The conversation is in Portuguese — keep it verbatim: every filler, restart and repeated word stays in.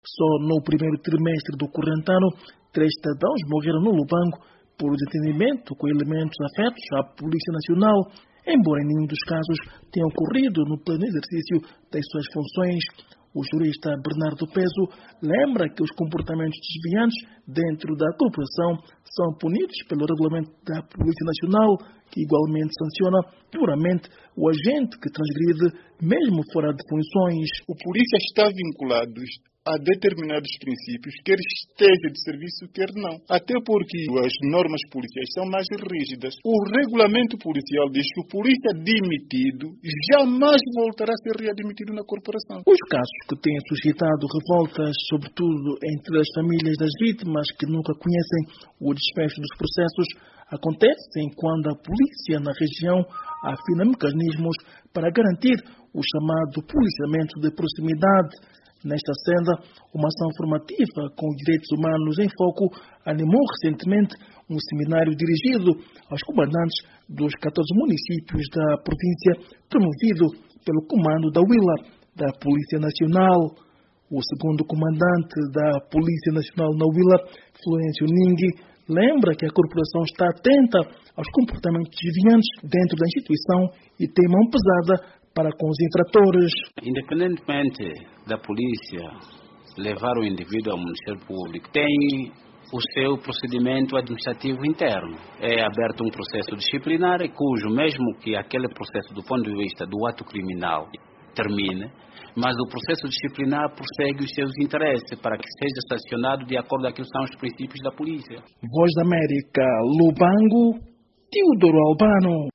Só no primeiro trimestre do corrente ano, três cidadãos morreram no Lubango por desentendimento com elementos afetos à Polícia Nacional, embora em nenhum dos casos tenha ocorrido no pleno exercício das suas funções. O jurista Bernardo Peso lembra que os comportamentos desviantes dentro da corporação são punidos pelo regulamento da Polícia Nacional, que igualmente sanciona duramente o agente que transgride, mesmo fora de funções. O polícia está vinculado a determinados princípios, quer esteja de serviço, quer não. Até porque as normas policiais são mais rígidas. O regulamento policial diz que o polícia demitido jamais voltará a ser readmitido na corporação. Os casos que têm suscitado revoltas, sobretudo entre as famílias das vítimas que nunca conhecem o desfecho dos processos, acontecem quando a polícia na região afina mecanismos para garantir o chamado policiamento de proximidade. Nesta senda, uma ação formativa com os direitos humanos em foco animou recentemente um seminário dirigido aos comandantes dos catorze municípios da província, promovido pelo comando da Huila, da Polícia Nacional. O segundo comandante da Polícia Nacional na Huila, Florencio Ningui, lembra que a corporação está atenta aos comportamentos desviantes dentro da instituição e tem mão pesada para com os infratores. Independentemente da polícia levar o indivíduo ao Ministério Público, tem o seu procedimento administrativo interno. É aberto um processo disciplinar, cujo, mesmo que aquele processo do ponto de vista do ato criminal termine, mas o processo disciplinar prossegue os seus interesses para que seja sancionado de acordo com aquilo que são os princípios da polícia. Voz da América, Lubango, Teodoro Albano.